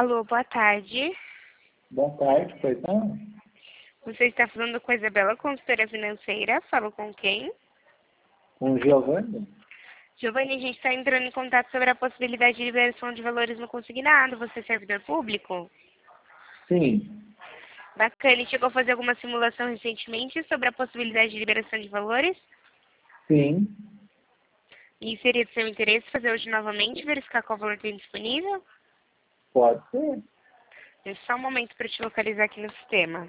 Alô, boa tarde. Boa tarde, pois não? Você está falando com a Isabela, consultora financeira. Falo com quem? Com o Giovanni? Giovanni, a gente está entrando em contato sobre a possibilidade de liberação de valores no consignado. Você é servidor público? Sim. Bacana. E chegou a fazer alguma simulação recentemente sobre a possibilidade de liberação de valores? Sim. E seria do seu interesse fazer hoje novamente, verificar qual valor tem disponível? Pode ser. Deixa só um momento para te localizar aqui no sistema.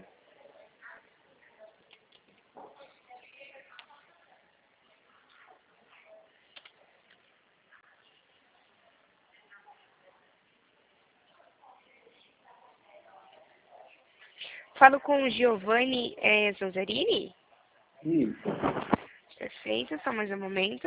Falo com o Giovanni Zanzarini? Isso. Perfeito, só mais um momento.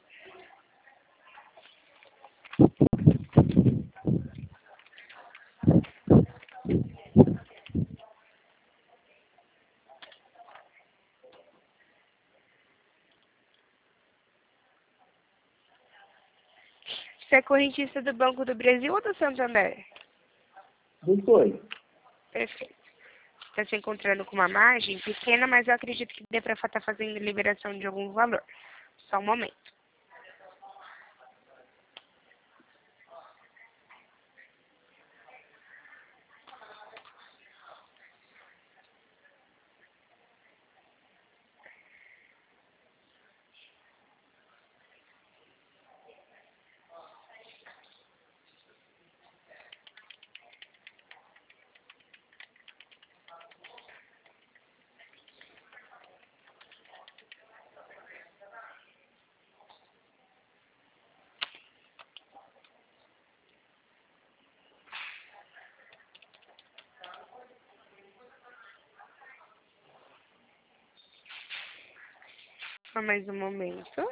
Você é correntista do Banco do Brasil ou do Santander? Dos dois. Perfeito. Está se encontrando com uma margem pequena, mas eu acredito que dê para estar fazendo liberação de algum valor. Só um momento. Só mais um momento.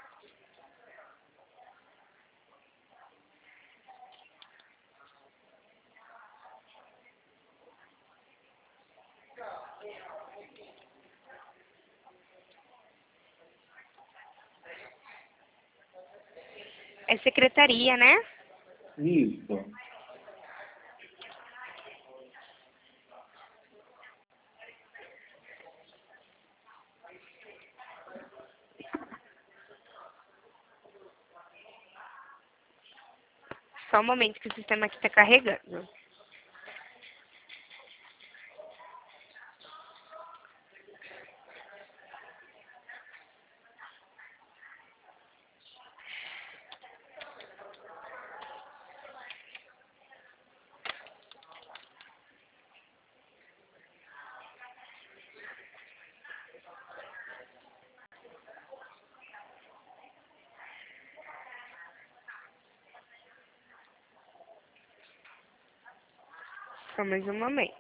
É secretaria, né? Isso. Só um momento que o sistema aqui está carregando. Só mais um momento.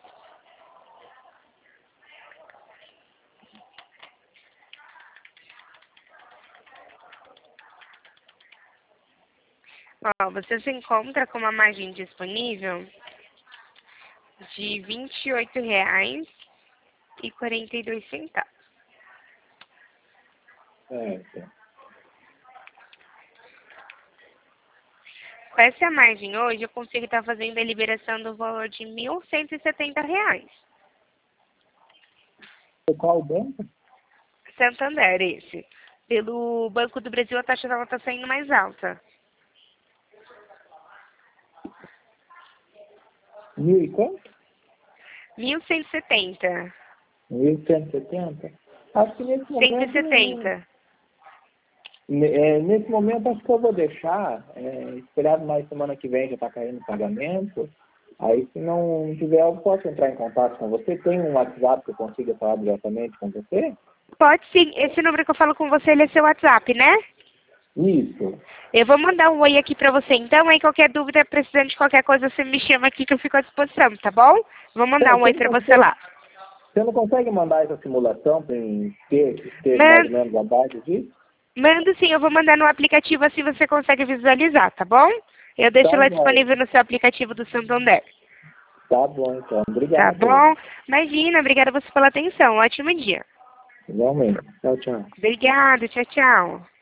Ó, você se encontra com uma margem disponível de R$ 28,42. Certo. Com essa margem hoje, eu consigo estar fazendo a liberação do valor de R$ 1.170. Qual banco? Santander, esse. Pelo Banco do Brasil, a taxa dela está saindo mais alta. 1.000 e quanto? 1.170. 1.170? Acho que nesse momento... 170. Nesse momento, acho que eu vou deixar. Esperado mais semana que vem, já está caindo o pagamento. Aí, se não tiver, eu posso entrar em contato com você. Tem um WhatsApp que eu consiga falar diretamente com você? Pode sim. Esse número que eu falo com você, ele é seu WhatsApp, né? Isso. Eu vou mandar um oi aqui pra você, então. Aí, qualquer dúvida, precisando de qualquer coisa, você me chama aqui que eu fico à disposição, tá bom? Vou mandar um oi pra você lá. Você não consegue mandar essa simulação para ter mais ou menos a base disso? Mando sim, eu vou mandar no aplicativo, assim você consegue visualizar, tá bom? Eu deixo ela disponível no seu aplicativo do Santander. Tá bom, então. Tá Obrigado. bom? Imagina, obrigada a você pela atenção. Ótimo dia. Igualmente. Tchau, tchau. Obrigada, tchau, tchau.